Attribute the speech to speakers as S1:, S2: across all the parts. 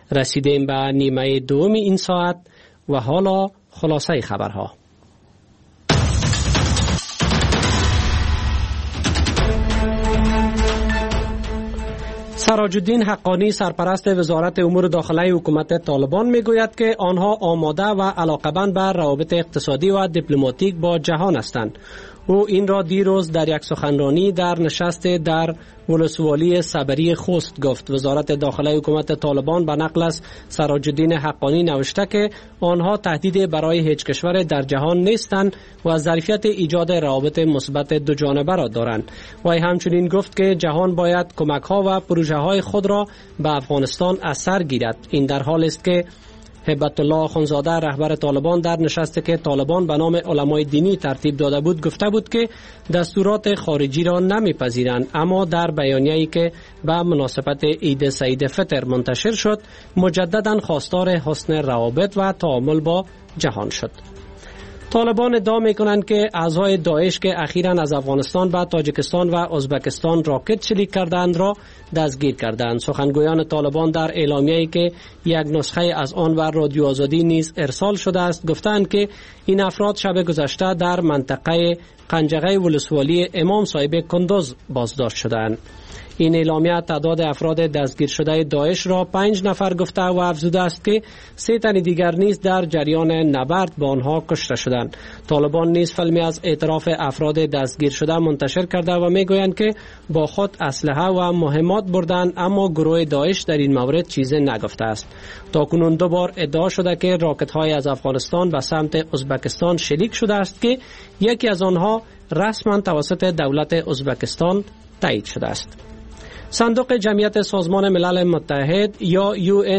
S1: رسیدیم به نیمه دوم این ساعت و حالا خلاصه خبرها. سراج الدین حقانی سرپرست وزارت امور داخلی حکومت طالبان میگوید که آنها آماده و علاقه‌مند به روابط اقتصادی و دیپلماتیک با جهان هستند. او این را دیروز در یک سخنرانی در نشست در ولسوالی صبری خوست گفت. وزارت داخلی حکومت طالبان به نقل از سراج الدین حقانی نوشته که آنها تهدید برای هیچ کشور در جهان نیستند و ظرفیت ایجاد روابط مثبت دو جانبه را دارند. و همچنین گفت که جهان باید کمک‌ها و پروژه‌های خود را به افغانستان اثر گیرد. این در حالی است که هیبت الله اخندزاده رهبر طالبان در نشستی که طالبان به نام علمای دینی ترتیب داده بود گفته بود که دستورات خارجی را نمیپذیرند، اما در بیانیه‌ای که به مناسبت عید سعید فطر منتشر شد مجددا خواستار حسن روابط و تعامل با جهان شد. طالبان ادعا می‌کنند که اعضای داعش که اخیراً از افغانستان به تاجیکستان و ازبکستان راکت چلیک کردند را دستگیر کردند. سخنگویان طالبان در اعلامیه‌ای که یک نسخه از آن و رادیو آزادی نیز ارسال شده است گفتند که این افراد شب گذشته در منطقه قنجقه ولسوالی امام صاحب کندوز بازداشت شدند. این اعلامیه تعداد افراد دستگیر شده داعش را 5 نفر گفته و افزوده است که 3 تن دیگر نیز در جریان نبرد با آنها کشته شدند. طالبان نیز فیلمی از اعتراف افراد دستگیر شده منتشر کرده و میگویند که با خود اسلحه و مهمات بردند، اما گروه داعش در این مورد چیزی نگفته است. تاکنون 2 بار ادعا شده که راکت‌های از افغانستان به سمت ازبکستان شلیک شده است که یکی از آنها رسما توسط دولت ازبکستان تایید شده است. صندوق جمعیت سازمان ملل متحد یا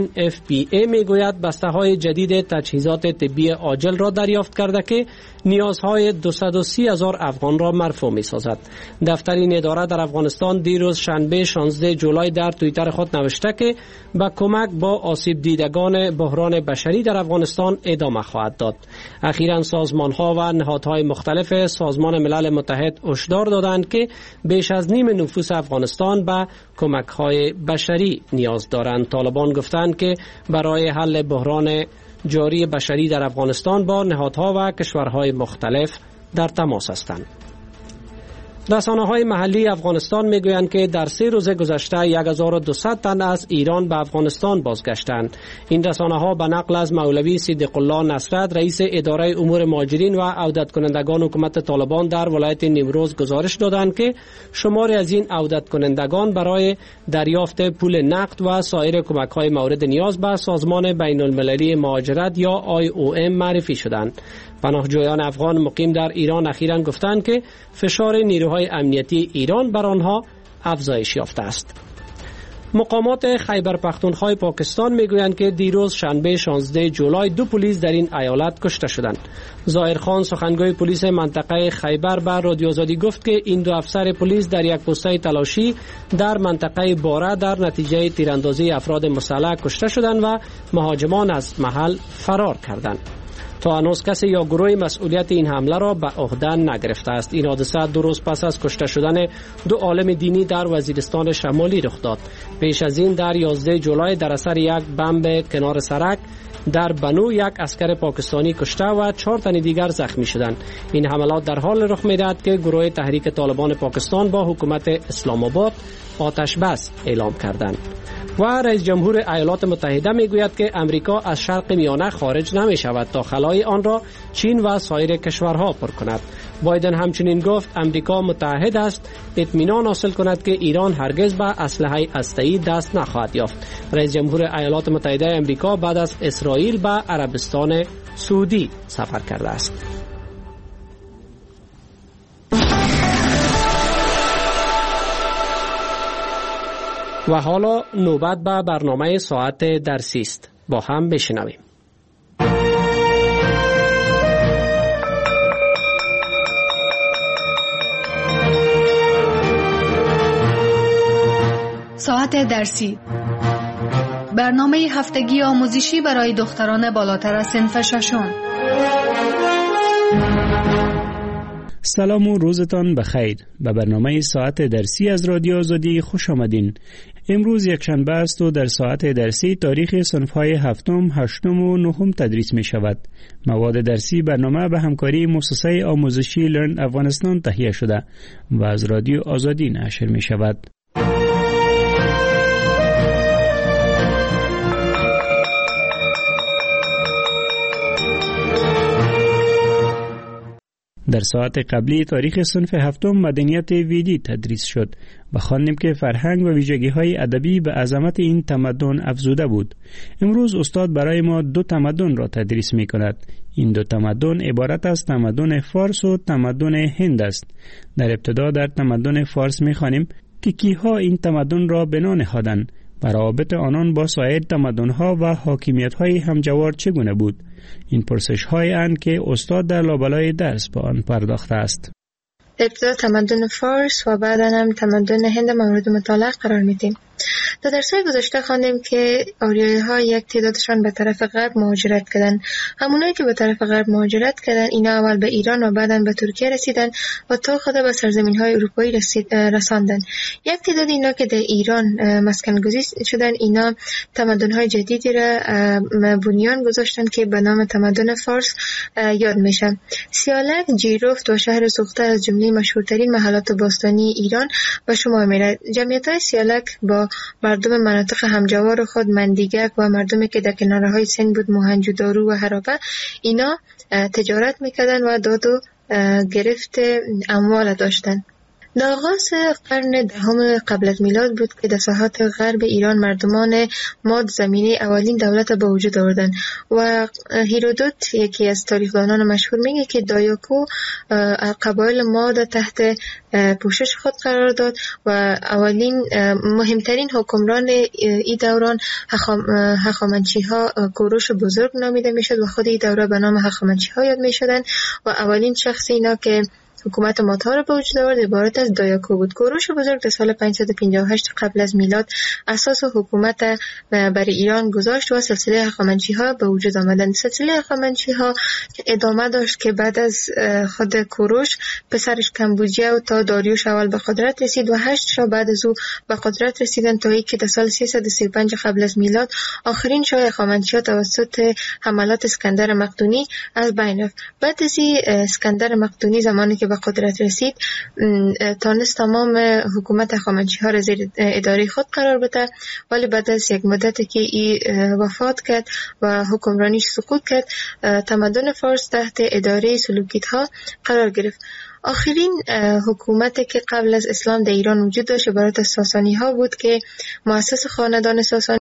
S1: UNFPA میگوید بسته‌های جدید تجهیزات طبی عاجل را دریافت کرده که نیازهای 230,000 افغان را مرفوع می‌سازد. دفتر این اداره در افغانستان دیروز شنبه 16 جولای در توییتر خود نوشته که به کمک با آسیب دیدگان بحران بشری در افغانستان ادامه خواهد داد. اخیراً سازمان‌ها و نهادهای مختلف سازمان ملل متحد هشدار دادند که بیش از نیم نفوس افغانستان به کمک‌های بشری نیاز دارند. طالبان گفتند که برای حل بحران جاری بشری در افغانستان با نهادها و کشورهای مختلف در تماس هستند. رسانه‌های محلی افغانستان میگویند که در 3 روز گذشته 1200 تن از ایران به افغانستان بازگشتند. این رسانه‌ها به نقل از مولوی صدیق الله نصرت رئیس اداره امور مهاجرین و عودت کنندگان حکومت طالبان در ولایت نیمروز گزارش دادند که شماری از این عودت کنندگان برای دریافت پول نقد و سایر کمک‌های مورد نیاز به سازمان بین‌المللی مهاجرت یا IOM معرفی شدند. پناهجویان افغان مقیم در ایران اخیراً گفتند که فشار نیروهای امنیتی ایران بر آنها افزایش یافته است. مقامات خیبر پختونخوا پاکستان میگویند که دیروز شنبه 16 جولای 2 پلیس در این ایالت کشته شدند. ظاهر خان سخنگوی پلیس منطقه خیبر به رادیو آزادی گفت که این 2 افسر پلیس در یک پسته تلاشی در منطقه باره در نتیجه تیراندازی افراد مسلح کشته شدند و مهاجمان از محل فرار کردند. تا هنوز کسی یا گروه مسئولیت این حمله را به عهده نگرفته است. این حادثه 2 روز پس از کشته شدن 2 عالم دینی در وزیرستان شمالی رخ داد. پیش از این در 11 جولای در اثر یک بمب کنار سرک در بنو یک عسکر پاکستانی کشته و 4 تن دیگر زخمی شدند. این حملات در حال رخ می‌دهد که گروه تحریک طالبان پاکستان با حکومت اسلام آباد آتش بس اعلام کردند. و رئیس جمهور ایالات متحده میگوید که امریکا از شرق میانه خارج نمی شود تا خلای آن را چین و سایر کشورها پر کند. بایدن همچنین گفت امریکا متحد است اطمینان حاصل کند که ایران هرگز به اسلحه هسته‌ای دست نخواهد یافت. رئیس جمهور ایالات متحده امریکا بعد از اسرائیل به عربستان سعودی سفر کرده است. و حالا نوبت به برنامه ساعت درسی است. با هم بشنویم.
S2: ساعت درسی، برنامه هفتگی آموزشی برای دختران بالاتر از صنف ششم.
S3: سلام و روزتان بخیر. به برنامه ساعت درسی از رادیو آزادی خوش آمدین. امروز یکشنبه است و در ساعت درسی تاریخ صنف‌های هفتم، هشتم و نهم تدریس می شود. مواد درسی برنامه به همکاری مؤسسه آموزشی لرن افغانستان تهیه شده و از رادیو آزادی نشر می شود. در ساعت قبلی تاریخ صنف هفتم مدنیت ویدی تدریس شد و خواندیم که فرهنگ و ویژگی‌های ادبی به عظمت این تمدن افزوده بود. امروز استاد برای ما 2 تمدن را تدریس می‌کند. این 2 تمدن عبارت از تمدن فارس و تمدن هند است. در ابتدا در تمدن فارس می‌خوانیم که کیها این تمدن را بنا نهادند و روابط آنان با سایر تمدن‌ها و حاکمیت‌های همجوار چگونه بود. این پرسش‌هایی اند که استاد در لابلای درس به آن پرداخته است.
S4: ابتدا تمدن فارس و بعدا هم تمدن هند مورد مطالعه قرار میدیم. در درس‌های گذشته خواندیم که آریایی‌ها یک تعدادشان به طرف غرب مهاجرت کردند. همونایی که به طرف غرب مهاجرت کردند اینا اول به ایران و بعداً به ترکیه رسیدند و تا خود به سرزمین‌های اروپایی رساندند. یک تعداد اینا که در ایران مسکن گزین شدند اینا تمدن‌های جدیدی را بنیان گذاشتند که به نام تمدن فارس یاد میشن. سیالک، جیرفت و شهر سوخته از جمله مشهورترین محلات باستانی ایران به شمار می‌رود. جمعیت‌های سیالک با مردم مناطق همجوار خود مندیگک و مردمی که در کنارهای سند بود موهنجودارو و هرابه اینا تجارت میکردن و داد و گرفت اموال داشتن. در آغاز قرن دهم قبل از میلاد بود که در ساحات غرب ایران مردمان ماد زمینه اولین دولت به وجود آوردند و هیرودوت یکی از تاریخدانان مشهور میگه که دایاکو قبایل ماد تحت پوشش خود قرار داد و اولین مهمترین حکمران این دوران هخامنشی‌ها کوروش بزرگ نامیده میشد و خود این دوره به نام هخامنشی‌ها یاد میشدند و اولین شخص اینا که حکومت مادها را به وجود آورد عبارت از دایاکو بود. کوروش بزرگ در سال 558 قبل از میلاد اساس حکومت برای ایران گذاشت و سلسله هخامنشی‌ها به وجود آمدند. سلسله هخامنشی‌ها ادامه داشت که بعد از خود کوروش پسرش کمبوجیه و تا داریوش اول به قدرت رسید و 8 شاه بعد از او به قدرت رسیدند تا اینکه در سال 335 قبل از میلاد آخرین شاه هخامنشی‌ها توسط حملات اسکندر مقدونی از بین رفت. بعد از اسکندر مقدونی زمانی که به قدرت رسید تانست تمام حکومت هخامنشی‌ها را زیر اداره خود قرار بده، ولی بعد از یک مدتی که ای وفات کرد و حکمرانیش سقوط کرد تمدن فارس تحت اداره سلوکیدها قرار گرفت. آخرین حکومتی که قبل از اسلام در ایران وجود داشت عبارت از ساسانی ها بود که مؤسس خاندان ساسانی